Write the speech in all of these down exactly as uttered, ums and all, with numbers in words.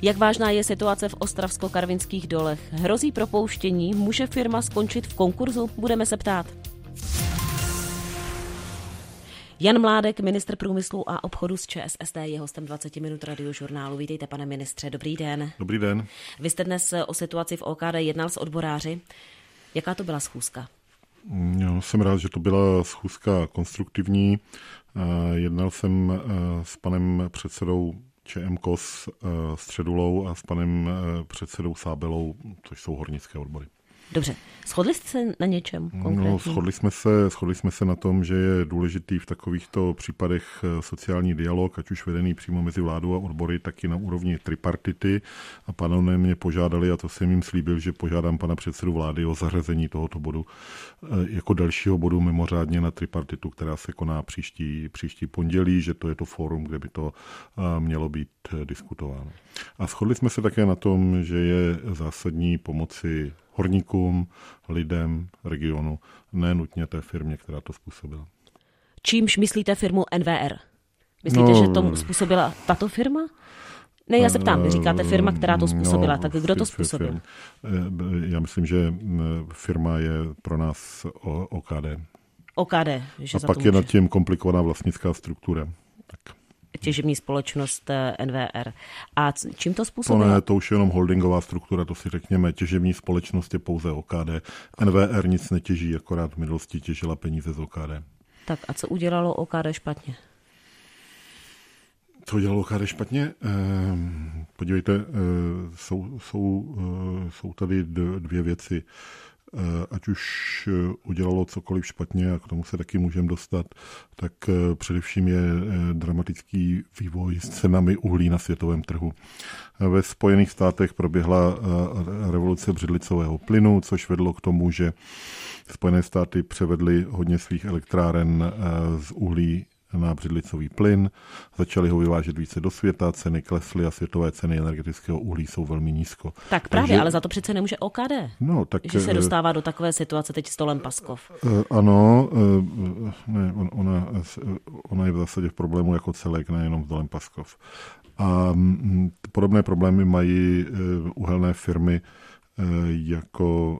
Jak vážná je situace v Ostravsko-Karvinských dolech? Hrozí propouštění? Může firma skončit v konkurzu? Budeme se ptát. Jan Mládek, ministr průmyslu a obchodu z ČSSD, je hostem dvacet minut radiožurnálu. Vítejte, pane ministře, dobrý den. Dobrý den. Vy jste dnes o situaci v O K D jednal s odboráři. Jaká to byla schůzka? Já jsem rád, že to byla schůzka konstruktivní. Jednal jsem s panem předsedou ČMKOS Středulou a s panem předsedou Sábelou, což jsou hornické odbory. Dobře. Shodli jste se na něčem konkrétním? No, shodli jsme se, shodli jsme se na tom, že je důležitý v takovýchto případech sociální dialog, ať už vedený přímo mezi vládou a odbory, tak i na úrovni tripartity. A pánové mě požádali, a to jsem jim slíbil, že požádám pana předsedu vlády o zařazení tohoto bodu jako dalšího bodu mimořádně na tripartitu, která se koná příští, příští pondělí, že to je to fórum, kde by to mělo být diskutováno. A shodli jsme se také na tom, že je zásadní pomoci horníkům, lidem, regionu, ne nutně té firmě, která to způsobila. Čímž myslíte firmu N V R? Myslíte, no, že to způsobila tato firma? Ne, já se ptám, vy říkáte firma, která to způsobila, no, tak kdo to způsobil? Já myslím, že firma je pro nás O K D. O K D, že A za pak to je může. nad tím komplikovaná vlastnická struktura. Tak. Těžební společnost N V R. A čím to To způsobilo? ne, to už je jenom holdingová struktura, to si řekněme. Těžební společnost je pouze O K D. N V R nic netěží, akorát v minulosti těžila peníze z O K D. Tak a co udělalo O K D špatně? Co udělalo O K D špatně? Podívejte, jsou, jsou, jsou tady dvě věci. Ať už udělalo cokoliv špatně, a k tomu se taky můžeme dostat, tak především je dramatický vývoj s cenami uhlí na světovém trhu. Ve Spojených státech proběhla revoluce břidlicového plynu, což vedlo k tomu, že Spojené státy převedly hodně svých elektráren z uhlí na břidlicový plyn, začali ho vyvážet více do světa, ceny klesly a světové ceny energetického uhlí jsou velmi nízko. Tak právě, Takže, ale za to přece nemůže O K D, no, tak, že se dostává do takové situace teď stolem Paskov. Ano, ne, ona, ona je v zásadě v problému jako celek, nejenom s dolem Paskov. A podobné problémy mají uhelné firmy, jako,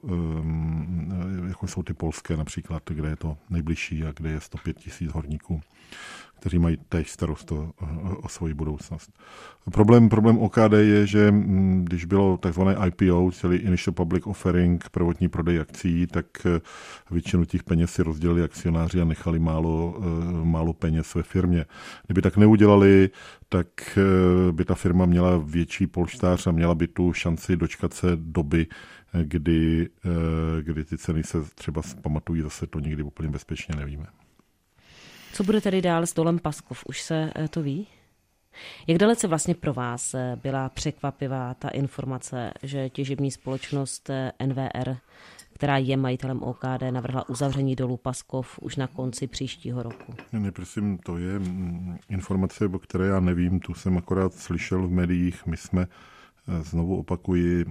jako jsou ty polské například, kde je to nejbližší a kde je sto pět tisíc horníků, kteří mají též starost o, o svoji budoucnost. Problém, problém O K D je, že když bylo takzvané I P O, celý Initial Public Offering, prvotní prodej akcí, tak většinu těch peněz si rozdělili akcionáři a nechali málo, málo peněz ve firmě. Kdyby tak neudělali, tak by ta firma měla větší polštář a měla by tu šanci dočkat se doby, kdy, kdy ty ceny se třeba pamatují, zase to nikdy úplně bezpečně nevíme. Co bude tedy dál s dolem Paskov? Už se to ví? Jak dalece vlastně pro vás byla překvapivá ta informace, že těžební společnost N V R, která je majitelem O K D, navrhla uzavření dolu Paskov už na konci příštího roku? Ne, prosím, to je informace, o které já nevím, tu jsem akorát slyšel v médiích. My jsme, znovu opakuji,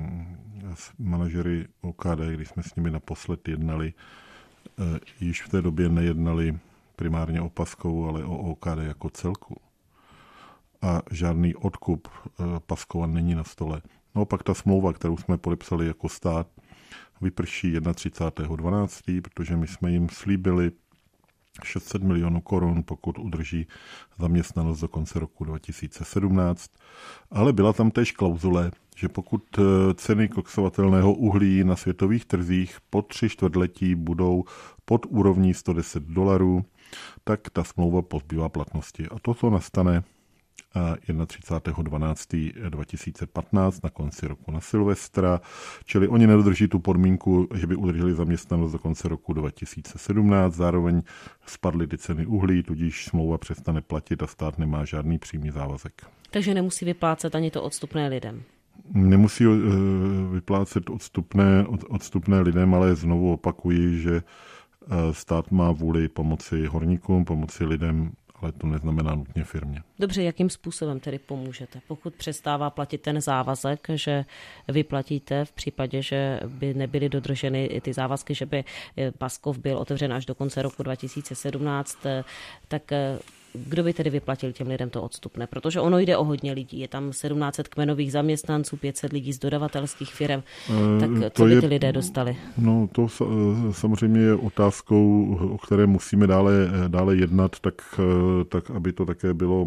s manažery O K D, když jsme s nimi naposled jednali, již v té době nejednali primárně o Paskovu, ale o O K D jako celku. A žádný odkup Paskova není na stole. No pak ta smlouva, kterou jsme podepsali jako stát, vyprší třicátého prvního dvanáctého protože my jsme jim slíbili šest set milionů korun, pokud udrží zaměstnanost do konce roku dva tisíce sedmnáct. Ale byla tam též klauzule, že pokud ceny koksovatelného uhlí na světových trzích po tři čtvrtletí budou pod úrovní sto deset dolarů, tak ta smlouva pozbývá platnosti. A toto nastane třicátého prvního dvanáctého dva tisíce patnáct na konci roku na Silvestra, čili oni nedodrží tu podmínku, že by udrželi zaměstnanost do konce roku dva tisíce sedmnáct, zároveň spadly ty ceny uhlí, tudíž smlouva přestane platit a stát nemá žádný přímý závazek. Takže nemusí vyplácet ani to odstupné lidem? Nemusí vyplácet odstupné, odstupné lidem, ale znovu opakuji, že stát má vůli pomoci horníkům, pomoci lidem, ale to neznamená nutně firmě. Dobře, jakým způsobem tedy pomůžete? Pokud přestává platit ten závazek, že vyplatíte v případě, že by nebyly dodrženy ty závazky, že by Paskov byl otevřen až do konce roku dva tisíce sedmnáct, tak kdo by tedy vyplatil těm lidem to odstupné? Protože ono jde o hodně lidí. Je tam sedmnáct set kmenových zaměstnanců, pět set lidí z dodavatelských firm. Tak co by ty lidé dostali? No to samozřejmě je otázkou, o které musíme dále, dále jednat, tak, tak aby to také bylo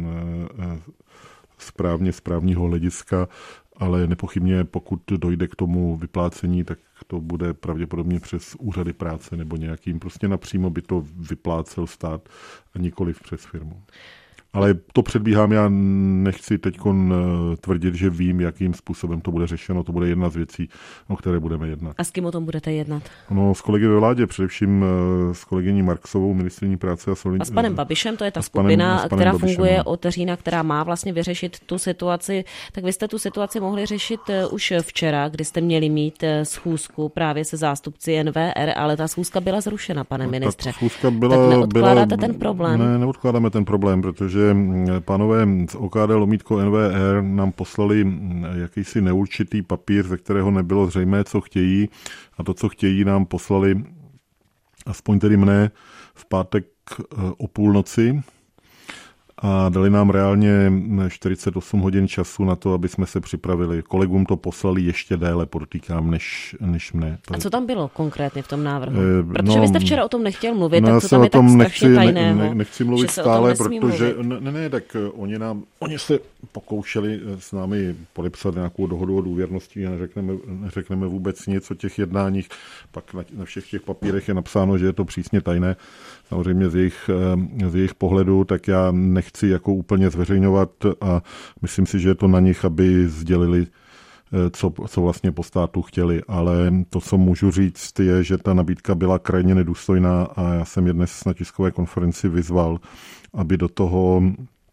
správně správního hlediska, ale nepochybně pokud dojde k tomu vyplácení, tak to bude pravděpodobně přes úřady práce nebo nějakým, prostě napřímo by to vyplácel stát a nikoliv přes firmu. Ale to předbíhám, já nechci teď tvrdit, že vím, jakým způsobem to bude řešeno. To bude jedna z věcí, o které budeme jednat. A s kým o tom budete jednat? No, s kolegy ve vládě, především s kolegyní Marksovou, ministryní práce a solidárnosti. A s panem Babišem, to je ta skupina, panem, která Babišem, funguje no. od října, která má vlastně vyřešit tu situaci. Tak vy jste tu situaci mohli řešit už včera, kdy jste měli mít schůzku právě se zástupci N V R, ale ta schůzka byla zrušena, pane ministře. Ta schůzka byla, tak neodkládáte byla, ten problém? Ne, neodkládáme ten problém, protože pánové z O K D lomítko N V R nám poslali jakýsi neurčitý papír, ze kterého nebylo zřejmé, co chtějí, a to, co chtějí, nám poslali, aspoň tedy mne, v pátek o půlnoci a dali nám reálně čtyřicet osm hodin času na to, aby jsme se připravili. Kolegům to poslali ještě déle, podotýkám, než, než mne. A co tam bylo konkrétně v tom návrhu? Eh, protože no, vy jste včera o tom nechtěl mluvit, no, tak co tam je tak strašně nechci, tajného, ne, ne, nechci mluvit stále, protože mluvit. ne, ne, tak oni nám, oni se pokoušeli s námi podepsat nějakou dohodu o důvěrnosti a neřekneme, neřekneme vůbec nic o těch jednáních. Pak na, na všech těch papírech je napsáno, že je to přísně tajné. Samozřejmě z jejich, z jejich pohledu, tak já nechci jako úplně zveřejňovat a myslím si, že je to na nich, aby sdělili, co, co vlastně po státu chtěli. Ale to, co můžu říct, je, že ta nabídka byla krajně nedůstojná a já jsem je dnes na tiskové konferenci vyzval, aby do toho,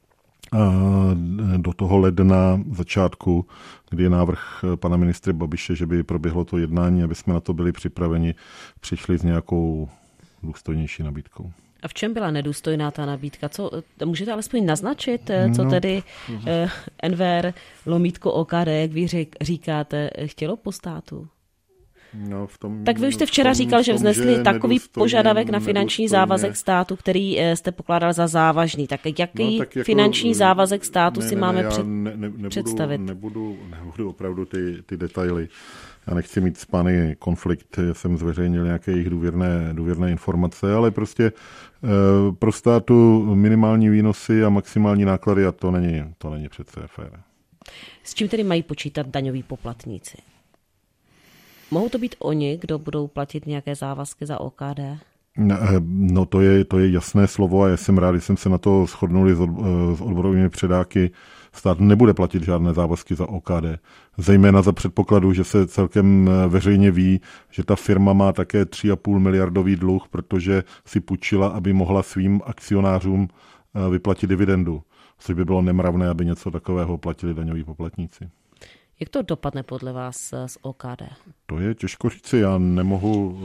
do toho ledna začátku, kdy je návrh pana ministra Babiše, že by proběhlo to jednání, aby jsme na to byli připraveni, přišli s nějakou důstojnější nabídkou. A v čem byla nedůstojná ta nabídka? Co, můžete alespoň naznačit, co no, tedy uh, N V R, lomítko O K D, jak vy říkáte, chtělo po státu? No, v tom, tak vy už jste včera tom, říkal, že vznesli takový požadavek na finanční závazek ne. státu, který jste pokládal za závažný. Tak jaký no, tak jako, finanční závazek státu ne, si ne, máme ne, před, ne, ne, nebudu, představit? Nebudu, nebudu opravdu ty, ty detaily. Já nechci mít s pány konflikt, jsem zveřejnil nějaké jejich důvěrné, důvěrné informace, ale prostě e, pro státu minimální výnosy a maximální náklady a to není, to není přece fér. S čím tedy mají počítat daňoví poplatníci? Mohou to být oni, kdo budou platit nějaké závazky za O K D? No to je, to je jasné slovo a já jsem rád, že jsem se na to shodnuli s odborovými předáky. Stát nebude platit žádné závazky za O K D. Zejména za předpokladu, že se celkem veřejně ví, že ta firma má také tři a půl miliardový dluh, protože si půjčila, aby mohla svým akcionářům vyplatit dividendu. Což by bylo nemravné, aby něco takového platili daňoví poplatníci. Jak to dopadne podle vás z O K D? To je těžko říci, já nemohu,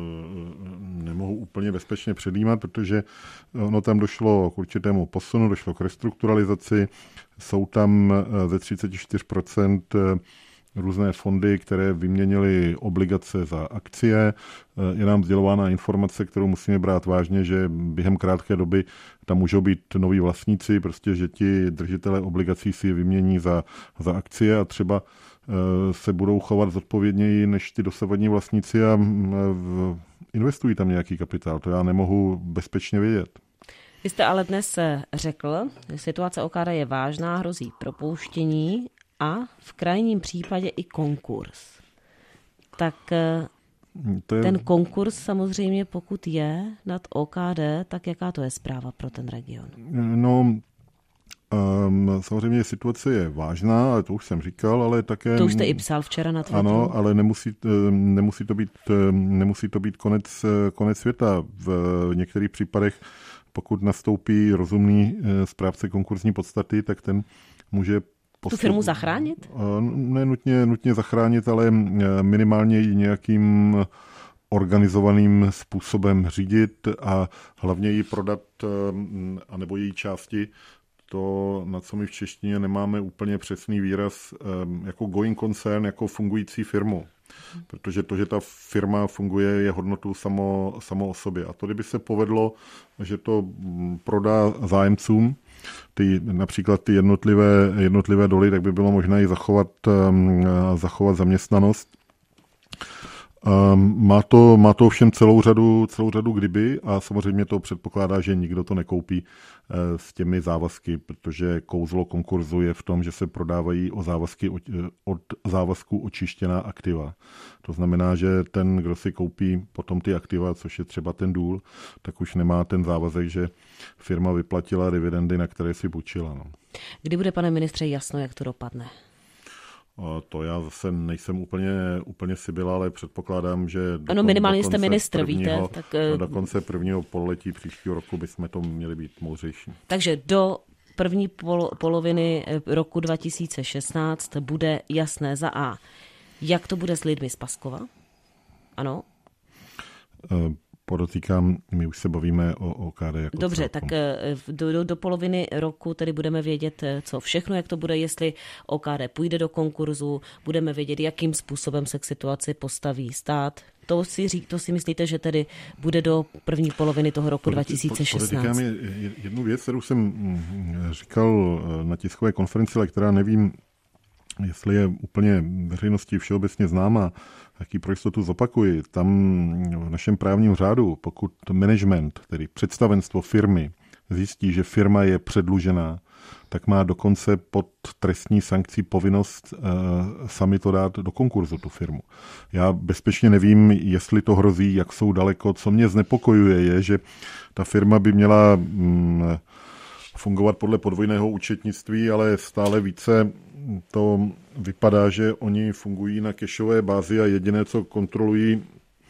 nemohu úplně bezpečně předjímat, protože ono tam došlo k určitému posunu, došlo k restrukturalizaci, jsou tam ze třicet čtyři procent různé fondy, které vyměnily obligace za akcie. Je nám sdělována informace, kterou musíme brát vážně, že během krátké doby tam můžou být noví vlastníci, prostě, že ti držitelé obligací si je vymění za, za akcie a třeba se budou chovat zodpovědněji než ty dosavadní vlastníci a investují tam nějaký kapitál. To já nemohu bezpečně vědět. Vy jste ale dnes řekl, že situace O K D je vážná, hrozí propouštění a v krajním případě i konkurs. Tak to je... ten konkurs samozřejmě, pokud je nad O K D, tak jaká to je zpráva pro ten region? No, um, samozřejmě situace je vážná, ale to už jsem říkal, ale také... To už jste i psal včera na Twitteru. Ano, ale nemusí, nemusí to být, nemusí to být konec, konec světa. V některých případech, pokud nastoupí rozumný správce konkursní podstaty, tak ten může tu firmu zachránit? Ne nutně, nutně zachránit, ale minimálně ji nějakým organizovaným způsobem řídit a hlavně ji prodat, anebo její části to, na co my v češtině nemáme úplně přesný výraz, jako going concern, jako fungující firmu. Protože to, že ta firma funguje, je hodnotou samo, samo o sobě. A to, kdyby se povedlo, že to prodá zájemcům, ty, například ty jednotlivé, jednotlivé doly, tak by bylo možné i zachovat, zachovat zaměstnanost. Má to, má to ovšem celou řadu, celou řadu kdyby a samozřejmě to předpokládá, že nikdo to nekoupí s těmi závazky, protože kouzlo konkurzu je v tom, že se prodávají o závazky, od závazků očištěná aktiva. To znamená, že ten, kdo si koupí potom ty aktiva, což je třeba ten důl, tak už nemá ten závazek, že firma vyplatila dividendy, na které si půjčila. No. Kdy bude, pane ministře, jasno, jak to dopadne? To já zase nejsem úplně, úplně sibyl, ale předpokládám, že do, ano, minimálně do jste ministr, prvního, víte. Tak... Do konce prvního pololetí příštího roku bychom to měli být moudřejší. Takže do první pol, poloviny roku dva tisíce šestnáct bude jasné za A, jak to bude s lidmi z Paskova? Ano? Uh, Podotýkám, my už se bavíme o O K D jako Dobře, celkom. tak do, do, do poloviny roku tedy budeme vědět, co všechno, jak to bude, jestli O K D půjde do konkurzu, budeme vědět, jakým způsobem se k situaci postaví stát. To si, řík, to si myslíte, že tedy bude do první poloviny toho roku dva tisíce šestnáct? Podotýkám jednu věc, kterou jsem říkal na tiskové konferenci, ale která nevím, jestli je úplně veřejnosti všeobecně známá, jaký pro jistotu zopakuji. Tam v našem právním řádu, pokud management, tedy představenstvo firmy, zjistí, že firma je předlužená, tak má dokonce pod trestní sankcí povinnost uh, sami to dát do konkurzu, tu firmu. Já bezpečně nevím, jestli to hrozí, jak jsou daleko. Co mě znepokojuje je, že ta firma by měla um, fungovat podle podvojného účetnictví, ale stále více to vypadá, že oni fungují na cashové bázi a jediné, co kontrolují,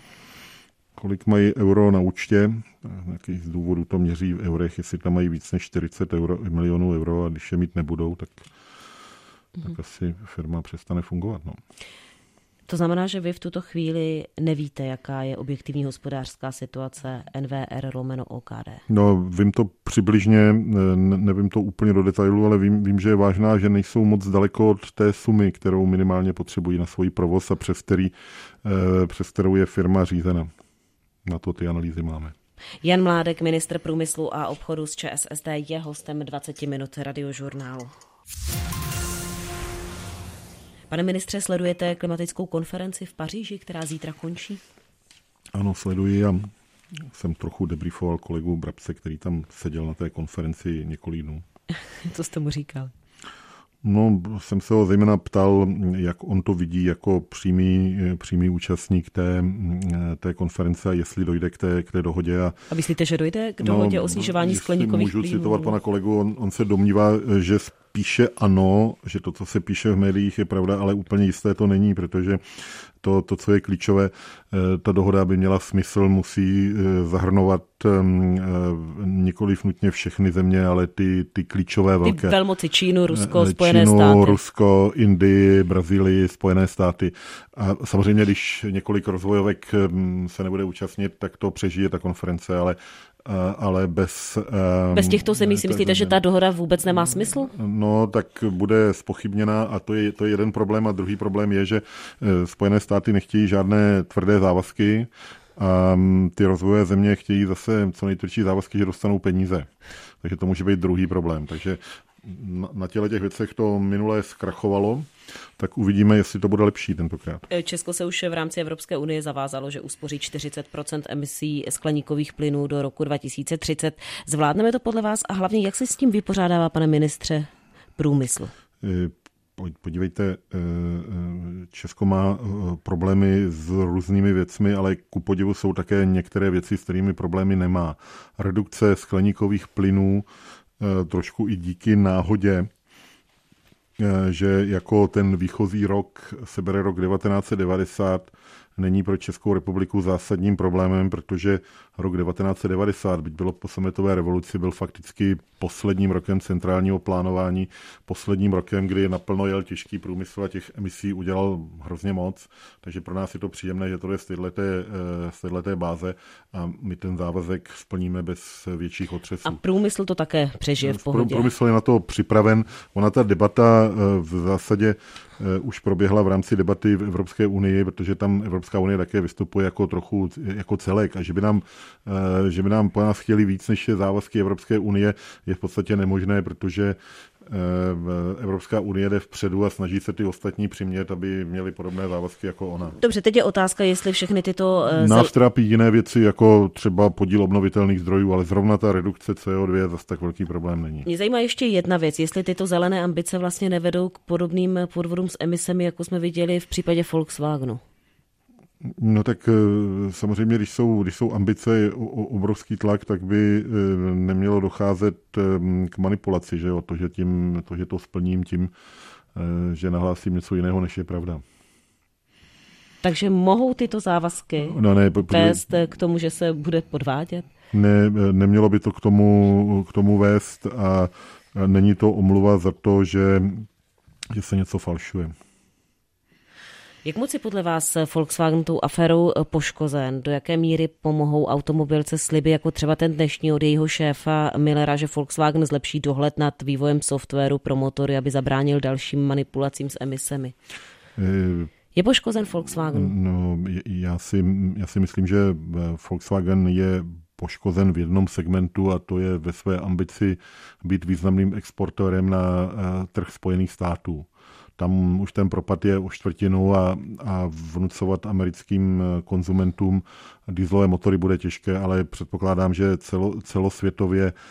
kolik mají euro na účtě, nějakých z důvodů to měří v eurech, jestli tam mají víc než čtyřicet euro, milionů euro a když je mít nebudou, tak, mm. tak asi firma přestane fungovat. No. To znamená, že vy v tuto chvíli nevíte, jaká je objektivní hospodářská situace N V R lomeno O K D? No, vím to přibližně, nevím to úplně do detailu, ale vím, vím, že je vážná, že nejsou moc daleko od té sumy, kterou minimálně potřebují na svůj provoz a přes, který, přes kterou je firma řízena. Na to ty analýzy máme. Jan Mládek, ministr průmyslu a obchodu z Č S S D, je hostem dvacet minut Radiožurnálu. Pane ministře, sledujete klimatickou konferenci v Paříži, která zítra končí? Ano, sleduji a jsem trochu debriefoval kolegu Brabce, který tam seděl na té konferenci několik dnů. Co jste mu říkal? No, jsem se ho zejména ptal, jak on to vidí jako přímý, přímý účastník té, té konference a jestli dojde k té, k té dohodě. A, a myslíte, že dojde k dohodě no, o snižování skleníkových plynů? Můžu citovat pana kolegu, on, on se domnívá, že píše ano, že to, co se píše v médiích, je pravda, ale úplně jisté to není, protože to, to co je klíčové, ta dohoda by měla smysl, musí zahrnovat nikoliv nutně všechny země, ale ty, ty klíčové velké. Ty velmoci Čínu, Rusko, Spojené Čínu, státy. Rusko, Indii, Brazílii, Spojené státy. A samozřejmě, když několik rozvojovek se nebude účastnit, tak to přežije ta konference, ale ale bez... Bez těchto zemí si myslíte, že ta dohoda vůbec nemá smysl? No, tak bude zpochybněna a to je, to je jeden problém a druhý problém je, že Spojené státy nechtějí žádné tvrdé závazky a ty rozvojové země chtějí zase co nejtvrdší závazky, že dostanou peníze. Takže to může být druhý problém. Takže na těle těch věcech to minule zkrachovalo, tak uvidíme, jestli to bude lepší tentokrát. Česko se už v rámci Evropské unie zavázalo, že uspoří čtyřicet procent emisí skleníkových plynů do roku dva tisíce třicet. Zvládneme to podle vás a hlavně, jak se s tím vypořádává, pane ministře, průmysl? Podívejte, Česko má problémy s různými věcmi, ale ku podivu jsou také některé věci, s kterými problémy nemá. Redukce skleníkových plynů trošku i díky náhodě, že jako ten výchozí rok se bere rok devatenáct set devadesát, není pro Českou republiku zásadním problémem, protože rok devatenáct set devadesát, byť bylo po sametové revoluci, byl fakticky posledním rokem centrálního plánování, posledním rokem, kdy naplno jel těžký průmysl a těch emisí udělal hrozně moc. Takže pro nás je to příjemné, že to je z této báze a my ten závazek splníme bez větších otřesů. A průmysl to také přežije v pohodě. Průmysl je na to připraven. Ona ta debata v zásadě už proběhla v rámci debaty v Evropské unii, protože tam Evropská unie také vystupuje jako trochu jako celek a že by nám, že by nám po nás chtěli víc než závazky Evropské unie je v podstatě nemožné, protože Evropská unie jde vpředu a snaží se ty ostatní přimět, aby měli podobné závazky jako ona. Dobře, teď je otázka, jestli všechny tyto... Nás trápí jiné věci, jako třeba podíl obnovitelných zdrojů, ale zrovna ta redukce C O dva zase tak velký problém není. Mě zajímá ještě jedna věc, jestli tyto zelené ambice vlastně nevedou k podobným podvodům s emisemi, jako jsme viděli v případě Volkswagenu. No tak samozřejmě, když jsou, když jsou ambice o, o obrovský tlak, tak by nemělo docházet k manipulaci, že jo? To, že, tím, to, že to splním tím, že nahlásím něco jiného, než je pravda. Takže mohou tyto závazky no ne, vést k tomu, že se bude podvádět? Ne, nemělo by to k tomu, k tomu vést a není to omluva za to, že, že se něco falšuje. Jak moc je podle vás Volkswagen tou aférou poškozen? Do jaké míry pomohou automobilce sliby, jako třeba ten dnešní od jejího šéfa Millera, že Volkswagen zlepší dohled nad vývojem softwaru pro motory, aby zabránil dalším manipulacím s emisemi? Je poškozen Volkswagen? No, já si, já si myslím, že Volkswagen je poškozen v jednom segmentu a to je ve své ambici být významným exportérem na trh Spojených států. Tam už ten propad je o čtvrtinu a, a vnucovat americkým konzumentům dieselové motory bude těžké, ale předpokládám, že celo, celosvětově e,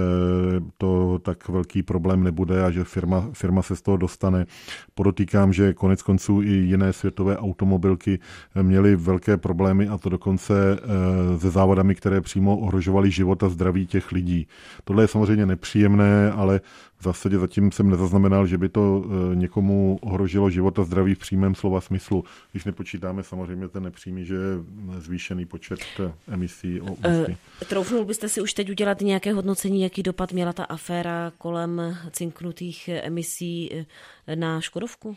to tak velký problém nebude a že firma, firma se z toho dostane. Podotýkám, že konec konců i jiné světové automobilky měly velké problémy a to dokonce e, se závadami, které přímo ohrožovaly život a zdraví těch lidí. Tohle je samozřejmě nepříjemné, ale v zásadě zatím jsem nezaznamenal, že by to někomu ohrožilo život a zdraví v přímém slova smyslu. Když nepočítáme samozřejmě ten nepřímý, že je zvýšený počet emisí o ústí. Uh, troufnul byste si už teď udělat nějaké hodnocení, jaký dopad měla ta aféra kolem cinknutých emisí na Škodovku?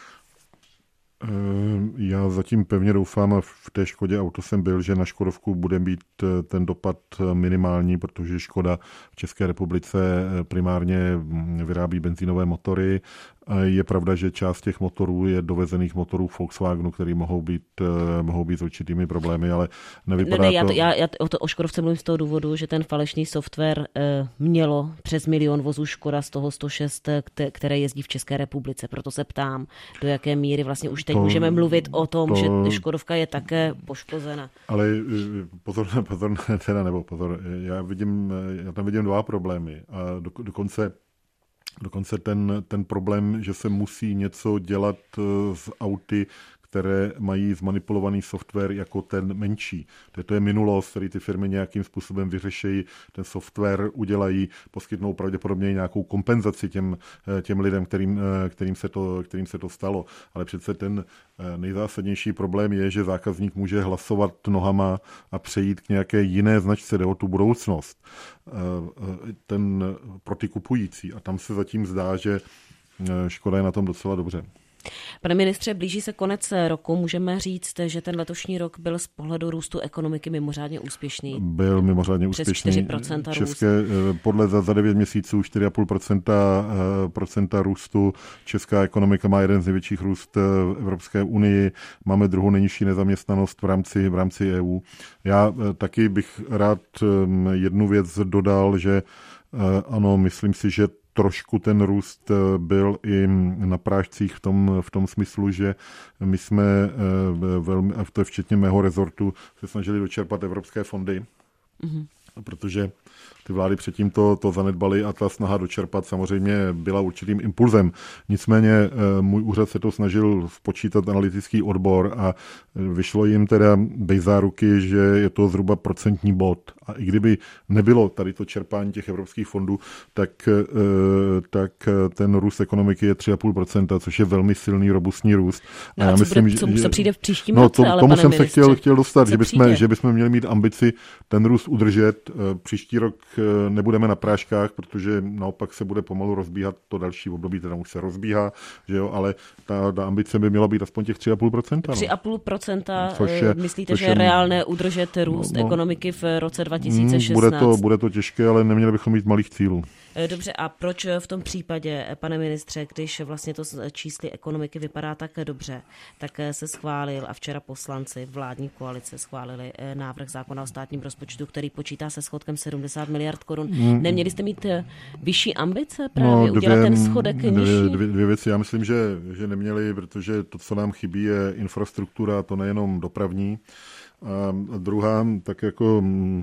Já zatím pevně doufám a v té Škodě Auto jsem byl, že na Škodovku bude být ten dopad minimální, protože Škoda v České republice primárně vyrábí benzínové motory. Je pravda, že část těch motorů je dovezených motorů Volkswagenu, které mohou být, mohou být s určitými problémy, ale nevypadá ne, ne, já to... to já, já o, to, o Škodovce mluvím z toho důvodu, že ten falešný software e, mělo přes milion vozů Škoda, z toho sto šest, které jezdí v České republice. Proto se ptám, do jaké míry vlastně už teď to, můžeme mluvit o tom, to, že Škodovka je také poškozena. Ale pozor, pozor, teda nebo pozor, já, vidím, já tam vidím dva problémy a do, dokonce Dokonce ten, ten problém, že se musí něco dělat s auty, které mají zmanipulovaný software jako ten menší. To je minulost, který ty firmy nějakým způsobem vyřeší, ten software udělají, poskytnou pravděpodobně nějakou kompenzaci těm, těm lidem, kterým, kterým, se to, kterým se to stalo. Ale přece ten nejzásadnější problém je, že zákazník může hlasovat nohama a přejít k nějaké jiné značce, jde o tu budoucnost. Ten pro ty kupující. A tam se zatím zdá, že Škoda je na tom docela dobře. Pane ministře, blíží se konec roku. Můžeme říct, že ten letošní rok byl z pohledu růstu ekonomiky mimořádně úspěšný. Byl mimořádně úspěšný. Přes čtyři procenta České, podle za, za devět měsíců čtyři celá pět procenta růstu. Česká ekonomika má jeden z největších růst v Evropské unii. Máme druhou nejnižší nezaměstnanost v rámci, v rámci E U. Já taky bych rád jednu věc dodal, že ano, myslím si, že trošku ten růst byl i na prášcích v tom, v tom smyslu, že my jsme velmi, a to je včetně mého rezortu, se snažili dočerpat evropské fondy. Mm-hmm. protože ty vlády předtím to, to zanedbaly a ta snaha dočerpat samozřejmě byla určitým impulzem. Nicméně můj úřad se to snažil spočítat analytický odbor a vyšlo jim teda bez záruky, že je to zhruba procentní bod. A i kdyby nebylo tady to čerpání těch evropských fondů, tak, tak ten růst ekonomiky je tři a půl procenta, což je velmi silný, robustní růst. No a, a co, myslím, bude, co že, se přijde v příštím no, roce, to, ale tomu pane jsem ministře, se chtěl, chtěl dostat, že bychom, že bychom měli mít ambici ten růst udržet. Příští rok nebudeme na práškách, protože naopak se bude pomalu rozbíhat to další období, teda už se rozbíhá, že jo, ale ta, ta ambice by měla být aspoň těch tři a půl procenta. tři a půl procenta no. je, myslíte, že je reálné udržet růst no, no, ekonomiky v roce dva tisíce šestnáct? Bude to, bude to těžké, ale neměli bychom mít malých cílů. Dobře, a proč v tom případě, pane ministře, když vlastně to čísly ekonomiky vypadá tak dobře, tak se schválil a včera poslanci vládní koalice schválili návrh zákona o státním rozpočtu, který počítá se schodkem sedmdesát miliard korun. Mm. Neměli jste mít vyšší ambice právě no, dvě, udělat ten schodek dvě, nižší? Dvě, dvě věci. Já myslím, že, že neměli, protože to, co nám chybí, je infrastruktura, to nejenom dopravní. A druhá, tak jako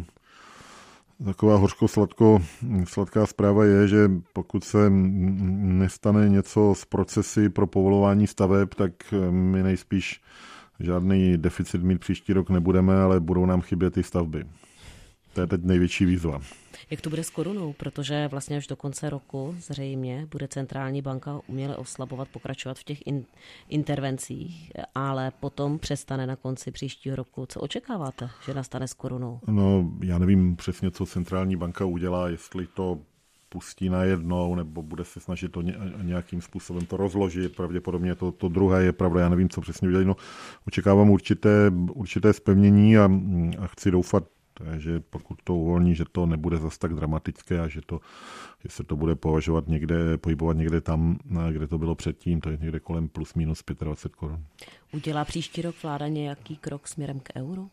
taková hořko-sladko, sladká zpráva je, že pokud se nestane něco s procesy pro povolování staveb, tak my nejspíš žádný deficit mít příští rok nebudeme, ale budou nám chybět ty stavby. To je teď největší výzva. Jak to bude s korunou? Protože vlastně až do konce roku zřejmě bude centrální banka uměle oslabovat, pokračovat v těch in, intervencích, ale potom přestane na konci příštího roku. Co očekáváte, že nastane s korunou? No, já nevím přesně, co centrální banka udělá, jestli to pustí najednou, nebo bude se snažit to nějakým způsobem to rozložit. Pravděpodobně to, to druhé je pravda, já nevím, co přesně udělají. No, očekávám určité, určité zpevnění a, a chci doufat, že pokud to uvolní, že to nebude zas tak dramatické a že, to, že se to bude považovat někde, pohybovat někde tam, kde to bylo předtím, to je někde kolem plus minus dvacet pět korun. Udělá příští rok vláda nějaký krok směrem k euru?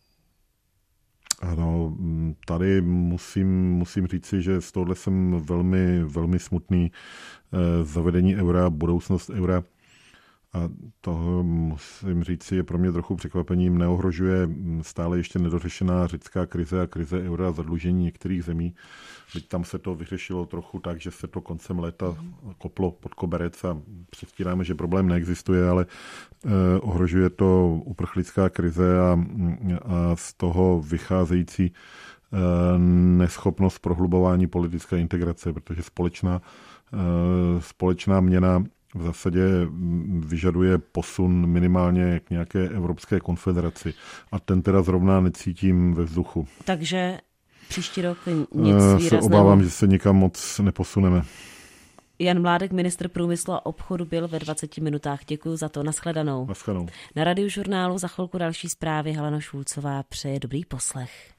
Ano, tady musím, musím říci, že z tohohle jsem velmi, velmi smutný. Zavedení eura, budoucnost eura, a toho musím říci, je pro mě trochu překvapením, neohrožuje stále ještě nedořešená řecká krize a krize eura a zadlužení některých zemí. Byť tam se to vyřešilo trochu tak, že se to koncem léta koplo pod koberec a předstíráme, že problém neexistuje, ale eh, ohrožuje to uprchlická krize a, a z toho vycházející eh, neschopnost prohlubování politické integrace, protože společná, eh, společná měna v zásadě vyžaduje posun minimálně k nějaké evropské konfederaci. A ten teda zrovna necítím ve vzduchu. Takže příští rok nic výrazného. Se obávám, že se nikam moc neposuneme. Jan Mládek, ministr průmyslu a obchodu, byl ve dvaceti minutách. Děkuji za to. Nashledanou. Nashledanou. Na Radiožurnálu za chvilku další zprávy. Helena Šulcová přeje dobrý poslech.